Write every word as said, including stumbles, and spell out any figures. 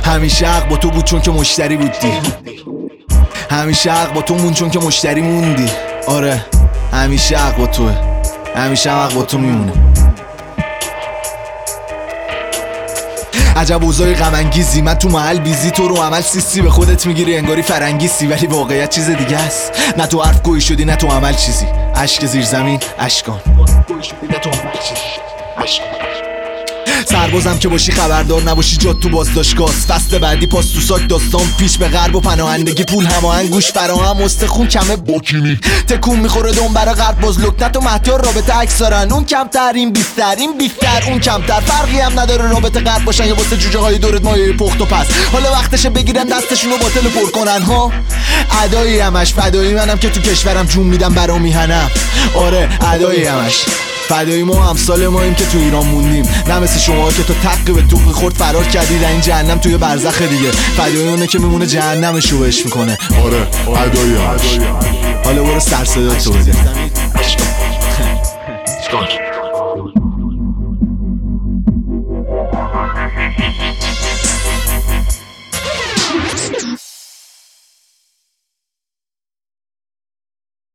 همیشه حق با تو بود چون که مشتری بودی، همیشه حق با تو مون چون که مشتری موندی. آره همیشه حق با توه، همیشه حق با تو میمونه. عجب اوضاع غم انگیزی، من تو محل بیزی، تو رو عمل سیسی به خودت میگیری انگاری فرنگیسی، ولی واقعیت چیز دیگه است. نه تو حرف گوی شدی نه تو عمل چیزی، اشک زیر زمین اشکان. سربازم که باشی خبردار نباشی جات تو بازداشتگاه. فصل بعدی پاس تو ساک داستان پیش به غرب و پناهندگی پول هماهنگ گوش فراهم استخون کمه باکینی تکون میخوره دون برا غرب باز لکنت و مهیار رابطه عکس دارن. اون کمتر این بیشتر این بیشتر اون کمتر، فرقی هم نداره رابطه غرب باشن یا واسه جوجه های دورت مایه پخت و پس. حالا وقتشه بگیرن دستشون رو باطل پر کنن ها. ادایی همش فدایی منم که تو کشورم جون میدم برا میهنم. آره ادایی همش فدایی ما همسال ماییم که تو ایران موندیم، نه مثل شما که تو تقی به توقی خورد فرار کردی در این جهنم توی برزخ دیگه. فدایی اونه که میمونه جهنمشو بهش میکنه. آره ادایی همش. حالا برو سر صدا تو بده.